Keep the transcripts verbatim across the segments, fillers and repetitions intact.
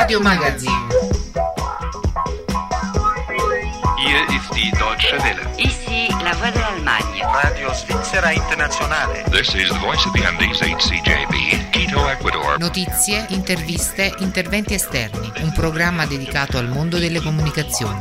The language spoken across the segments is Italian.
Radio Magazine. Hier ist die Deutsche Welle. Ici la voix de l'Allemagne. Radio Svizzera Internazionale. This is the voice of the Andes H C J B, Quito, Ecuador. Notizie, interviste, interventi esterni. Un programma dedicato al mondo delle comunicazioni.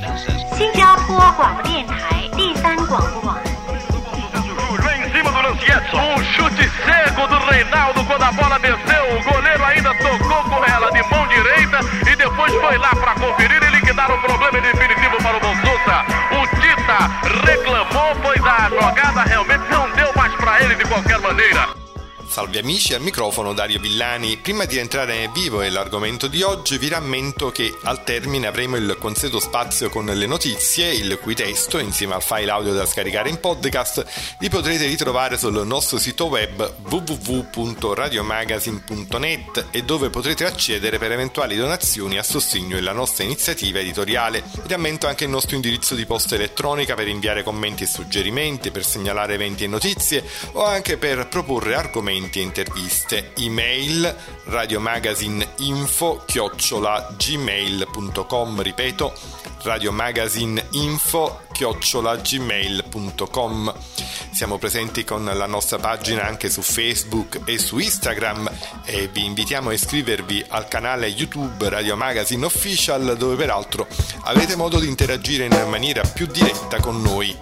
Vem em cima do Lancietto. Um chute cego do Reinaldo quando a bola desceu. O goleiro ainda tocou com ela de mão direita e depois foi lá para conferir e liquidar o problema definitivo para o Bonsusa. O Tita reclamou, pois a jogada realmente não deu mais para ele de qualquer maneira. Salve amici, al microfono Dario Villani. Prima di entrare nel vivo e l'argomento di oggi vi rammento che al termine avremo il consueto spazio con le notizie, il cui testo, insieme al file audio da scaricare in podcast, li potrete ritrovare sul nostro sito web w w w punto radiomagazine punto net e dove potrete accedere per eventuali donazioni a sostegno della nostra iniziativa editoriale. Vi rammento anche il nostro indirizzo di posta elettronica per inviare commenti e suggerimenti, per segnalare eventi e notizie o anche per proporre argomenti e interviste. Email radiomagazineinfo chiocciola gmail punto com. Ripeto, radiomagazineinfo chiocciola gmail punto com. Siamo presenti con la nostra pagina anche su Facebook e su Instagram e vi invitiamo a iscrivervi al canale YouTube Radio Magazine Official, dove peraltro avrete modo di interagire in maniera più diretta con noi.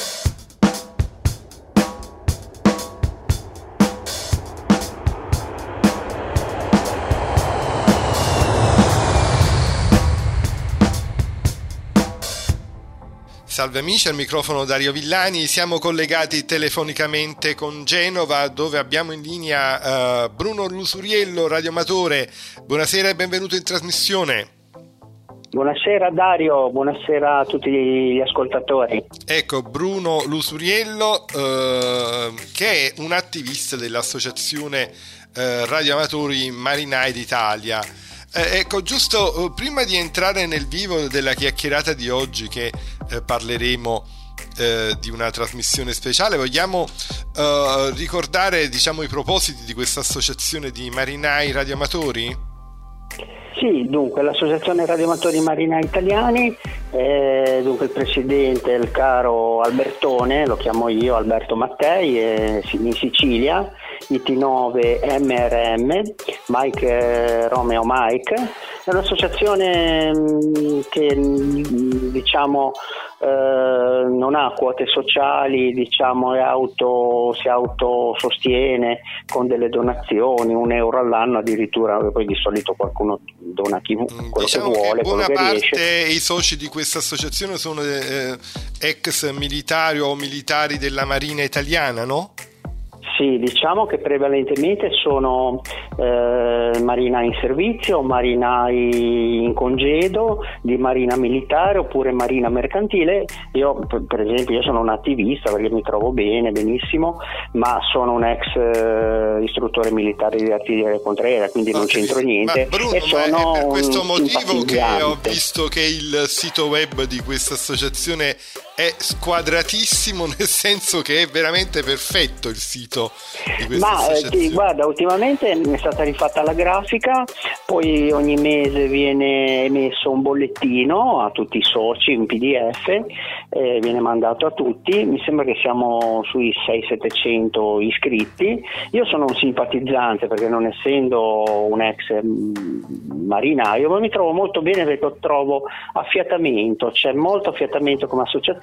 Salve amici, al microfono Dario Villani. Siamo collegati telefonicamente con Genova, dove abbiamo in linea uh, Bruno Lusuriello, radioamatore. Buonasera e benvenuto in trasmissione. Buonasera Dario, buonasera a tutti gli ascoltatori. Ecco, Bruno Lusuriello, uh, che è un attivista dell'associazione uh, Radioamatori Marinai d'Italia. Eh, ecco, giusto uh, prima di entrare nel vivo della chiacchierata di oggi, che eh, parleremo eh, di una trasmissione speciale, vogliamo uh, ricordare, diciamo, i propositi di questa associazione di marinai radioamatori? Sì, dunque l'associazione radioamatori marinai italiani, eh, dunque il presidente è il caro Albertone, lo chiamo io, Alberto Mattei, è in Sicilia, I T nove M R M, Mike eh, Romeo Mike. È un'associazione mh, che mh, diciamo eh, non ha quote sociali, diciamo è auto, si autosostiene con delle donazioni, un euro all'anno addirittura, poi di solito qualcuno dona chi quello diciamo che vuole, che buona quello che parte riesce. I soci di questa associazione sono eh, ex militari o militari della Marina italiana, no? Sì, diciamo che prevalentemente sono eh, marinai in servizio, marinai in congedo, di marina militare oppure marina mercantile. Io per esempio io sono un attivista perché mi trovo bene, benissimo, ma sono un ex eh, istruttore militare di artiglieria contraerea, quindi non c'entro niente. Ma Bruno, e sono ma è per questo motivo che ho simpatizzante. visto che il sito web di questa associazione è squadratissimo, nel senso che è veramente perfetto il sito di questa Ma eh, associazione. sì, guarda, ultimamente è stata rifatta la grafica, poi ogni mese viene emesso un bollettino a tutti i soci in P D F, eh, viene mandato a tutti. Mi sembra che siamo sui sei settecento iscritti. Io sono un simpatizzante perché, non essendo un ex mh, marinaio, ma mi trovo molto bene perché trovo affiatamento, c'è molto affiatamento come associazione.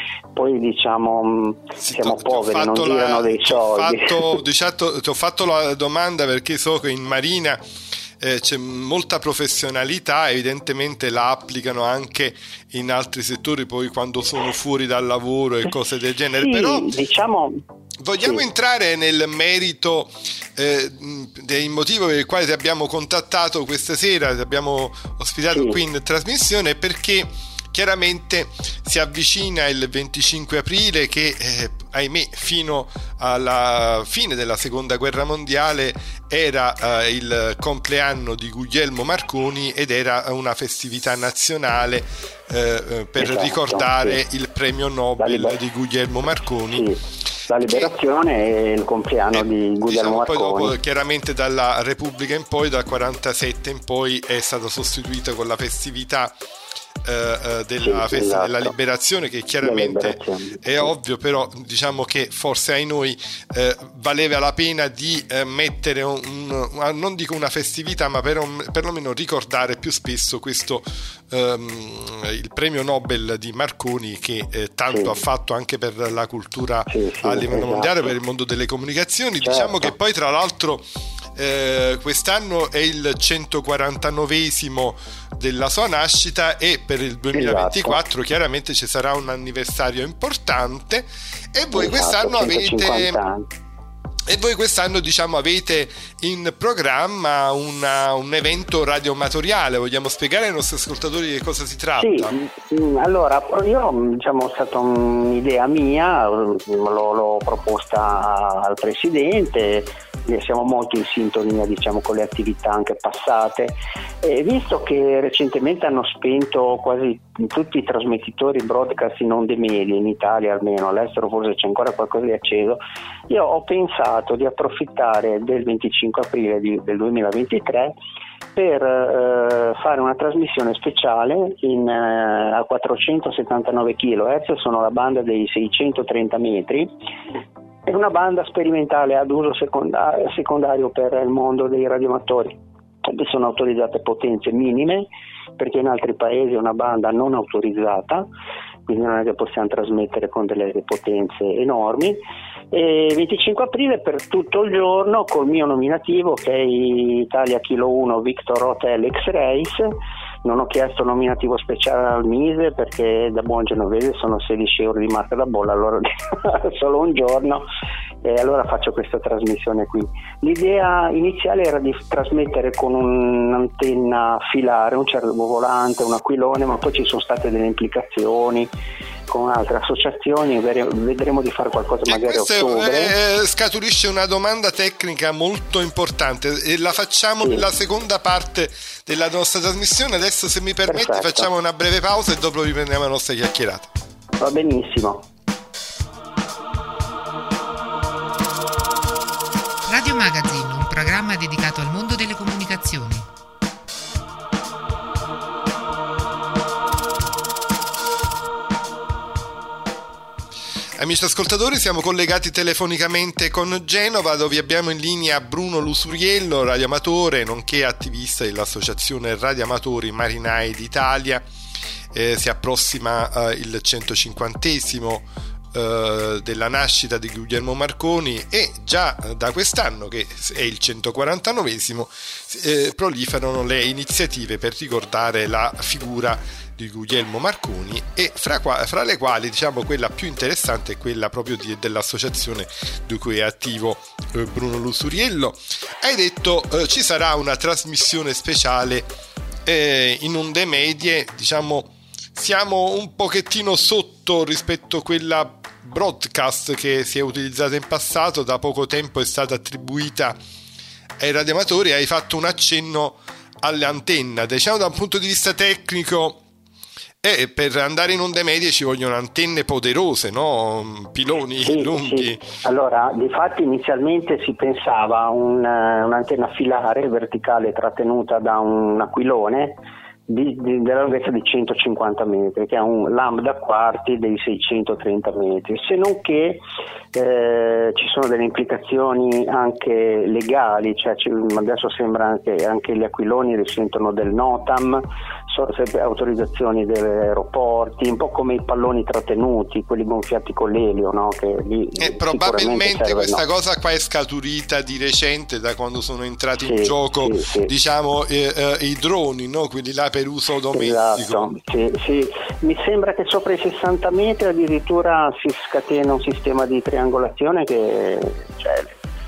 Poi diciamo mh, Sì, siamo ti ho poveri, non fatto girano la- dei ti ho soldi. fatto, diciamo, ti ho fatto la domanda perché so che in Marina eh, c'è molta professionalità, evidentemente la applicano anche in altri settori poi quando sono fuori dal lavoro e cose del genere, Sì, però diciamo vogliamo sì. entrare nel merito eh, del motivo per il quale ti abbiamo contattato questa sera, ti abbiamo ospitato Sì. qui in trasmissione, perché chiaramente si avvicina il venticinque aprile che eh, ahimè fino alla fine della seconda guerra mondiale era eh, il compleanno di Guglielmo Marconi ed era una festività nazionale eh, per Esatto, ricordare sì. il premio Nobel liber- di Guglielmo Marconi. Sì. la liberazione che, e il compleanno eh, di Guglielmo diciamo, Marconi. Poi dopo, chiaramente dalla Repubblica in poi, dal quarantasette in poi, è stato sostituito con la festività Uh, della sì, festa esatto. della liberazione, che chiaramente è sì. ovvio, però diciamo che forse ai noi eh, valeva la pena di eh, mettere un, un, non dico una festività, ma per un, perlomeno ricordare più spesso questo um, il premio Nobel di Marconi, che eh, tanto sì. ha fatto anche per la cultura sì, sì, a livello esatto. mondiale, per il mondo delle comunicazioni. Certo. Diciamo che poi tra l'altro Eh, quest'anno è il centoquarantanovesimo della sua nascita, e per il duemilaventiquattro esatto. chiaramente ci sarà un anniversario importante, e voi esatto, quest'anno avete e voi quest'anno diciamo avete in programma una, un evento radioamatoriale. Vogliamo spiegare ai nostri ascoltatori di cosa si tratta? Sì, allora io diciamo è stata un'idea mia, l'ho, l'ho proposta al presidente, siamo molto in sintonia diciamo con le attività anche passate, e visto che recentemente hanno spento quasi tutti i trasmettitori broadcast in onde medie in Italia, almeno all'estero forse c'è ancora qualcosa di acceso, io ho pensato di approfittare del venticinque aprile di, del duemilaventitré per eh, fare una trasmissione speciale in, eh, a quattrocentosettantanove chilohertz, sono la banda dei seicentotrenta metri. È una banda sperimentale ad uso secondario, secondario per il mondo dei radioamatori. Sono autorizzate potenze minime, perché in altri paesi è una banda non autorizzata, quindi non è che possiamo trasmettere con delle potenze enormi. E venticinque aprile per tutto il giorno col mio nominativo, che è Italia Kilo uno Victor Hotel X-Rays. Non ho chiesto nominativo speciale al Mise, perché da buon genovese sono sedici euro di marca da bolla, allora solo un giorno, e allora faccio questa trasmissione qui. L'idea iniziale era di trasmettere con un'antenna filare, un cervovolante, un aquilone, ma poi ci sono state delle implicazioni con altre associazioni, vedremo di fare qualcosa e magari a ottobre. Eh, scaturisce una domanda tecnica molto importante, e la facciamo sì. nella seconda parte della nostra trasmissione. Adesso, se mi permetti, perfetto, facciamo una breve pausa e dopo riprendiamo la nostra chiacchierata. Va benissimo. Radio Magazine, un programma dedicato al mondo delle comunicazioni. Amici ascoltatori, siamo collegati telefonicamente con Genova, dove abbiamo in linea Bruno Lusuriello, radioamatore, nonché attivista dell'associazione Radioamatori Marinai d'Italia. Eh, si approssima eh, il centocinquantesimo eh, della nascita di Guglielmo Marconi, e già da quest'anno, che è il centoquarantanovesimo, eh, proliferano le iniziative per ricordare la figura di Guglielmo Marconi, e fra, qua, fra le quali diciamo quella più interessante è quella proprio di, dell'associazione di cui è attivo eh, Bruno Lusuriello. Hai detto eh, ci sarà una trasmissione speciale eh, in onde medie, diciamo siamo un pochettino sotto rispetto a quella broadcast che si è utilizzata in passato, da poco tempo è stata attribuita ai radioamatori. Hai fatto un accenno all'antenna, diciamo da un punto di vista tecnico. E per andare in onde medie ci vogliono antenne poderose, no? Piloni sì, lunghi. Sì. Allora, difatti inizialmente si pensava a un, un'antenna filare verticale trattenuta da un aquilone di, di, della lunghezza di centocinquanta metri, che ha un lambda quarti dei seicentotrenta metri, se non che eh, ci sono delle implicazioni anche legali, cioè adesso sembra che anche gli aquiloni risentono del NOTAM, sono sempre autorizzazioni degli aeroporti, un po' come i palloni trattenuti, quelli gonfiati con l'elio, no? Che lì e probabilmente serve, questa no. cosa qua è scaturita di recente, da quando sono entrati sì, in gioco sì, sì. diciamo eh, eh, i droni, no? Quelli là per uso domestico. Esatto, sì, sì. Mi sembra che sopra i sessanta metri addirittura si scatena un sistema di triangolazione che cioè,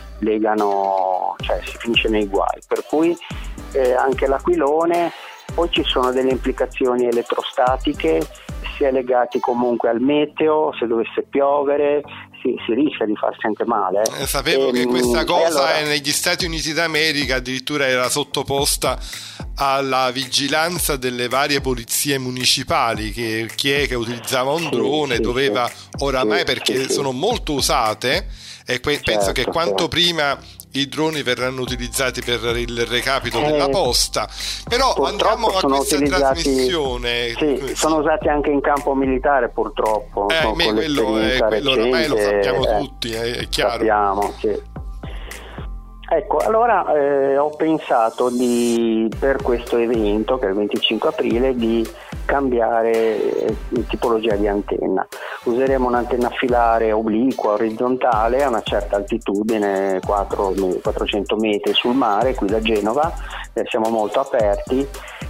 legano, cioè si finisce nei guai, per cui eh, anche l'aquilone. Poi ci sono delle implicazioni elettrostatiche, si è legati comunque al meteo, se dovesse piovere si, si rischia di farsi anche male. Eh, sapevo e, che questa cosa allora... negli Stati Uniti d'America addirittura era sottoposta alla vigilanza delle varie polizie municipali, che chi è che utilizzava un sì, drone sì, doveva sì, oramai, sì, perché sì, sono molto usate, e que- certo, penso che quanto certo. prima i droni verranno utilizzati per il recapito eh, della posta. Però andiamo a questa trasmissione. Sì, sono usati anche in campo militare, purtroppo. Eh, con, me, con quello, è, quello ormai lo sappiamo eh, tutti, è, è chiaro. Sappiamo, sì. Ecco, allora eh, ho pensato di, per questo evento, che è il venticinque aprile, di cambiare eh, tipologia di antenna. Useremo un'antenna filare obliqua, orizzontale, a una certa altitudine, quattrocento metri sul mare, qui da Genova, eh, siamo molto aperti,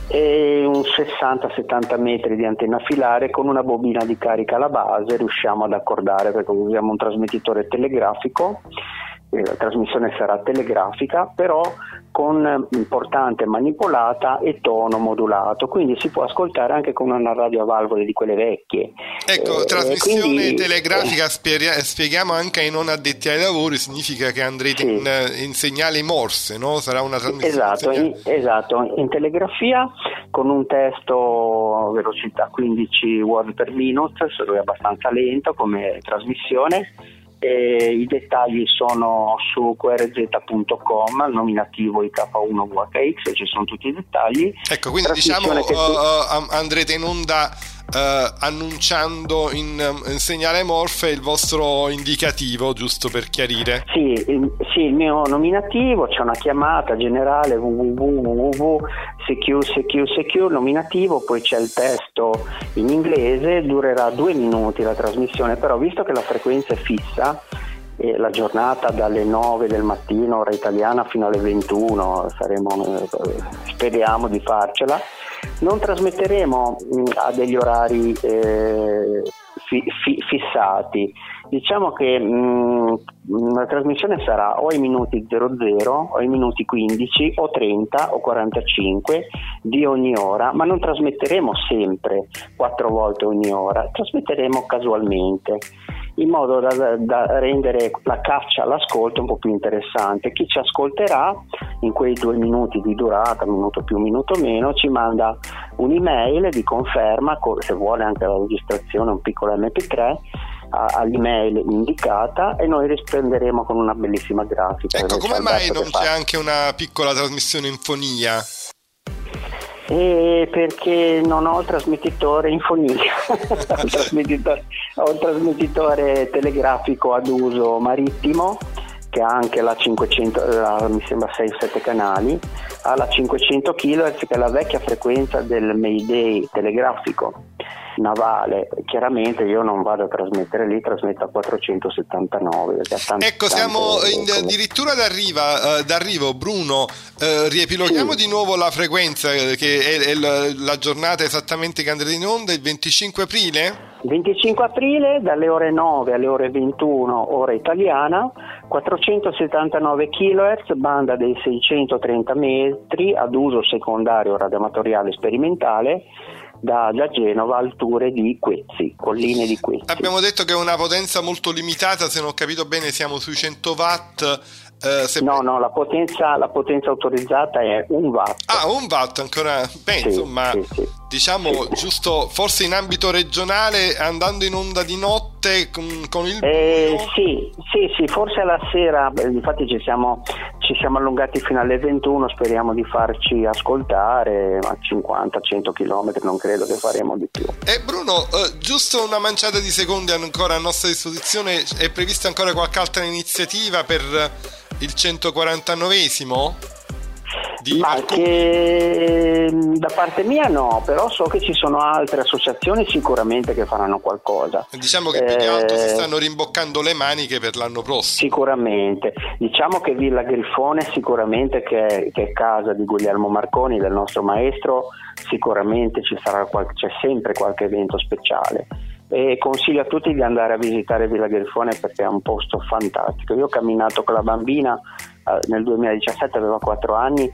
e un sessanta settanta metri di antenna filare con una bobina di carica alla base, riusciamo ad accordare, perché usiamo un trasmettitore telegrafico. La trasmissione sarà telegrafica, però con importante manipolata e tono modulato, quindi si può ascoltare anche con una radio a valvole di quelle vecchie. Ecco, eh, trasmissione quindi, telegrafica, eh, spiega, spieghiamo anche ai non addetti ai lavori, significa che andrete sì. in, in segnali morse, no? Sarà una trasmissione esatto in, esatto, in telegrafia, con un testo a velocità quindici word per minute, è abbastanza lento come trasmissione. E i dettagli sono su Q R Z punto com, il nominativo I K uno V H X, ci sono tutti i dettagli. Ecco, quindi diciamo che tu... uh, andrete in onda uh, annunciando in, in segnale morse il vostro indicativo, giusto per chiarire. Sì, il, sì, il mio nominativo, c'è una chiamata generale www secure secure secure nominativo, poi c'è il testo in inglese, durerà due minuti la trasmissione, però visto che la frequenza è fissa, e la giornata dalle nove del mattino ora italiana fino alle ventuno, saremo, speriamo di farcela, non trasmetteremo a degli orari eh, fi, fi, fissati. Diciamo che mh, la trasmissione sarà o ai minuti zero zero o ai minuti quindici o trenta o quarantacinque di ogni ora, ma non trasmetteremo sempre quattro volte ogni ora, trasmetteremo casualmente, in modo da, da rendere la caccia all'ascolto un po' più interessante. Chi ci ascolterà in quei due minuti di durata, minuto più, minuto meno, ci manda un'email di conferma, se vuole anche la registrazione, un piccolo emme pi tre, all'email indicata, e noi risponderemo con una bellissima grafica. Ecco, come mai non c'è anche una piccola trasmissione in fonia? Eh, perché non ho il trasmettitore in fonia. ho, il trasmettitore, ho il trasmettitore telegrafico ad uso marittimo, che ha anche la cinquecento, la, mi sembra sei sette canali, ha la cinquecento chilohertz, che è la vecchia frequenza del Mayday telegrafico navale. Chiaramente io non vado a trasmettere lì, trasmetto a quattrocentosettantanove. Tanti, ecco, siamo tante, in, addirittura d'arriva, uh, d'arrivo. Bruno, uh, riepiloghiamo sì. di nuovo la frequenza, che è, è la, la giornata esattamente che andrete in onda, il venticinque aprile? venticinque aprile dalle ore nove alle ore ventuno ora italiana, quattrocentosettantanove chilohertz, banda dei seicentotrenta metri ad uso secondario radioamatoriale sperimentale, da, da Genova, alture di Quezzi, colline di Quezzi. Abbiamo detto che è una potenza molto limitata, se non ho capito bene siamo sui cento watt. Eh, se... No, no, la potenza, la potenza autorizzata è un watt. Ah, un watt ancora, beh, sì, insomma, sì, sì. diciamo, sì. giusto, forse in ambito regionale, andando in onda di notte con, con il... Eh, sì, sì, sì, forse alla sera, infatti ci siamo, ci siamo allungati fino alle ventuno, speriamo di farci ascoltare a cinquanta cento chilometri, non credo che faremo di più. E Bruno, eh, giusto una manciata di secondi ancora a nostra disposizione, è prevista ancora qualche altra iniziativa per il centoquarantanovesimo? Di Ma alcun... che da parte mia no, però so che ci sono altre associazioni sicuramente che faranno qualcosa. Diciamo che più di alto si stanno rimboccando le maniche per l'anno prossimo. Sicuramente, diciamo che Villa Grifone sicuramente, che è, che è casa di Guglielmo Marconi, del nostro maestro, sicuramente ci sarà qual- c'è sempre qualche evento speciale. E consiglio a tutti di andare a visitare Villa Grifone perché è un posto fantastico. Io ho camminato con la bambina eh, nel duemiladiciassette, aveva quattro anni,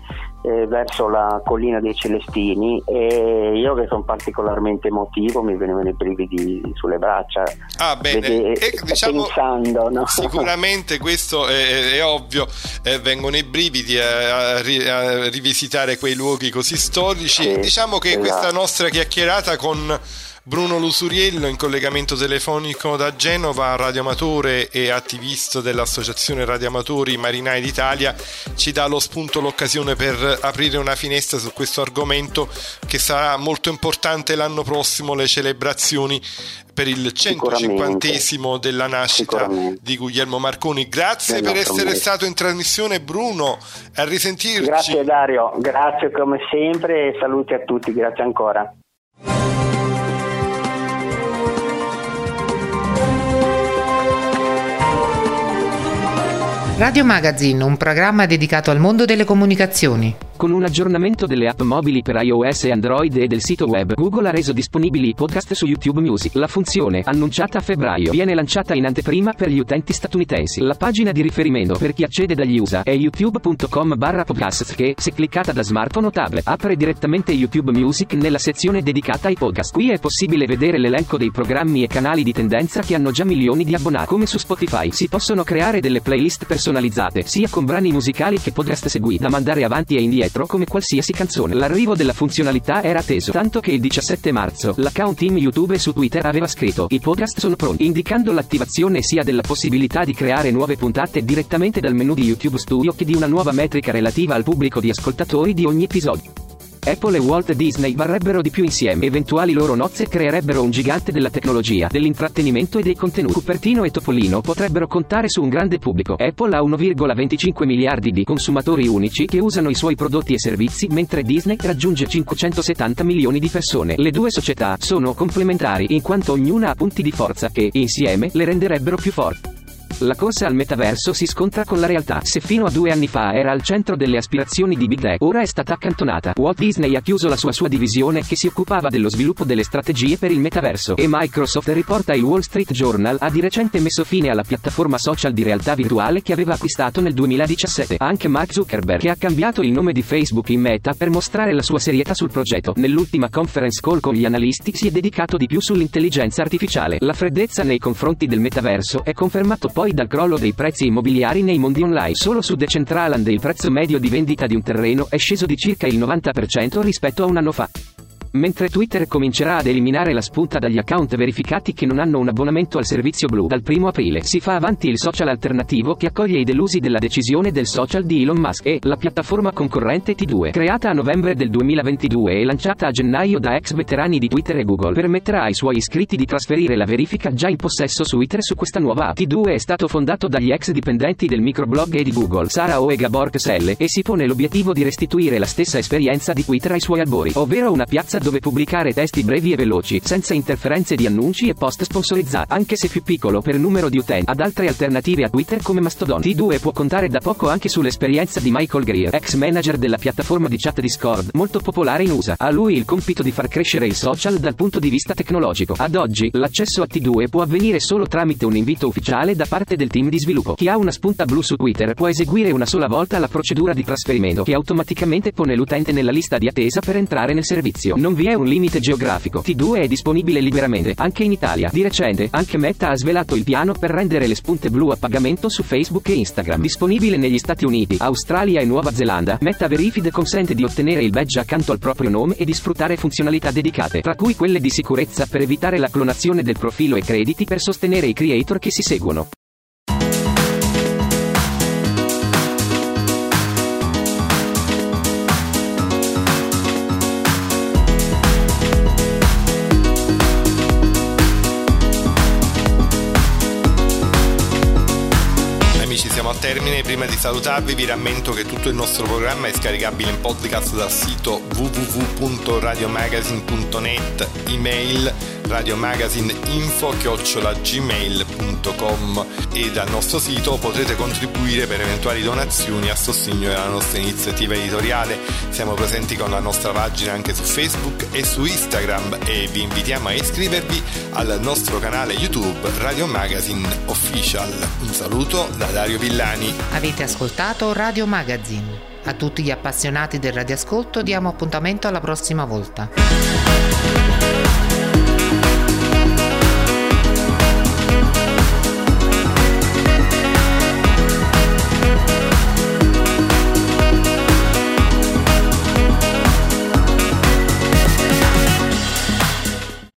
eh, verso la collina dei Celestini, e io che sono particolarmente emotivo mi venivano i brividi sulle braccia. Ah, bene, Vede, e, diciamo, pensando, no? Sicuramente questo è, è ovvio, eh, vengono i brividi a, a, a rivisitare quei luoghi così storici. Sì, diciamo che esatto. Questa nostra chiacchierata con Bruno Lusuriello, in collegamento telefonico da Genova, radioamatore e attivista dell'Associazione Radioamatori Marinai d'Italia, ci dà lo spunto, l'occasione per aprire una finestra su questo argomento che sarà molto importante l'anno prossimo, le celebrazioni per il centocinquantesimo della nascita di Guglielmo Marconi. Grazie per essere momento. stato in trasmissione, Bruno, a risentirci. Grazie Dario, grazie come sempre e saluti a tutti, grazie ancora. Radio Magazine, un programma dedicato al mondo delle comunicazioni. Con un aggiornamento delle app mobili per iOS e Android e del sito web, Google ha reso disponibili i podcast su YouTube Music. La funzione, annunciata a febbraio, viene lanciata in anteprima per gli utenti statunitensi. La pagina di riferimento per chi accede dagli U S A è youtube punto com barra podcasts che, se cliccata da smartphone o tablet, apre direttamente YouTube Music nella sezione dedicata ai podcast. Qui è possibile vedere l'elenco dei programmi e canali di tendenza che hanno già milioni di abbonati. Come su Spotify, si possono creare delle playlist personalizzate, sia con brani musicali che podcast seguiti, da mandare avanti e indietro come qualsiasi canzone. L'arrivo della funzionalità era atteso, tanto che il diciassette marzo l'account team YouTube su Twitter aveva scritto: i podcast sono pronti, indicando l'attivazione sia della possibilità di creare nuove puntate direttamente dal menu di YouTube Studio che di una nuova metrica relativa al pubblico di ascoltatori di ogni episodio. Apple e Walt Disney varrebbero di più insieme. Eventuali loro nozze creerebbero un gigante della tecnologia, dell'intrattenimento e dei contenuti. Cupertino e Topolino potrebbero contare su un grande pubblico. Apple ha uno virgola venticinque miliardi di consumatori unici che usano i suoi prodotti e servizi, mentre Disney raggiunge cinquecentosettanta milioni di persone. Le due società sono complementari in quanto ognuna ha punti di forza che, insieme, le renderebbero più forti. La corsa al metaverso si scontra con la realtà. Se fino a due anni fa era al centro delle aspirazioni di Big Tech, ora è stata accantonata. Walt Disney ha chiuso la sua sua divisione che si occupava dello sviluppo delle strategie per il metaverso, e Microsoft, riporta il Wall Street Journal, ha di recente messo fine alla piattaforma social di realtà virtuale che aveva acquistato nel duemiladiciassette. Anche Mark Zuckerberg, che ha cambiato il nome di Facebook in Meta per mostrare la sua serietà sul progetto, nell'ultima conference call con gli analisti si è dedicato di più sull'intelligenza artificiale. La freddezza nei confronti del metaverso è confermato poi dal crollo dei prezzi immobiliari nei mondi online. Solo su Decentraland il prezzo medio di vendita di un terreno è sceso di circa il novanta per cento rispetto a un anno fa. Mentre Twitter comincerà ad eliminare la spunta dagli account verificati che non hanno un abbonamento al servizio blu, dal primo aprile si fa avanti il social alternativo che accoglie i delusi della decisione del social di Elon Musk, e la piattaforma concorrente T due, creata a novembre del duemilaventidue e lanciata a gennaio da ex veterani di Twitter e Google, permetterà ai suoi iscritti di trasferire la verifica già in possesso su Twitter su questa nuova app. T due è stato fondato dagli ex dipendenti del microblog e di Google, Sarah O e Gabor Kselle, e si pone l'obiettivo di restituire la stessa esperienza di Twitter ai suoi albori, ovvero una piazza dove pubblicare testi brevi e veloci, senza interferenze di annunci e post sponsorizzati. Anche se più piccolo per numero di utenti, ad altre alternative a Twitter come Mastodon, T due può contare da poco anche sull'esperienza di Michael Greer, ex manager della piattaforma di chat Discord, molto popolare in U S A. A lui il compito di far crescere il social dal punto di vista tecnologico. Ad oggi, l'accesso a T due può avvenire solo tramite un invito ufficiale da parte del team di sviluppo. Chi ha una spunta blu su Twitter può eseguire una sola volta la procedura di trasferimento, che automaticamente pone l'utente nella lista di attesa per entrare nel servizio. Non vi è un limite geografico. T due è disponibile liberamente anche in Italia. Di recente anche Meta ha svelato il piano per rendere le spunte blu a pagamento su Facebook e Instagram. Disponibile negli Stati Uniti, Australia e Nuova Zelanda, Meta Verified consente di ottenere il badge accanto al proprio nome e di sfruttare funzionalità dedicate, tra cui quelle di sicurezza per evitare la clonazione del profilo e crediti per sostenere i creator che si seguono. Siamo al termine. Prima di salutarvi vi rammento che tutto il nostro programma è scaricabile in podcast dal sito w w w punto radiomagazine punto net, email radiomagazineinfo chiocciola gmail punto com, e dal nostro sito potrete contribuire per eventuali donazioni a sostegno della nostra iniziativa editoriale. Siamo presenti con la nostra pagina anche su Facebook e su Instagram, e vi invitiamo a iscrivervi al nostro canale YouTube Radio Magazine Official. Un saluto da Dario Villani. Avete ascoltato Radio Magazine, A tutti gli appassionati del radioascolto diamo appuntamento alla prossima volta.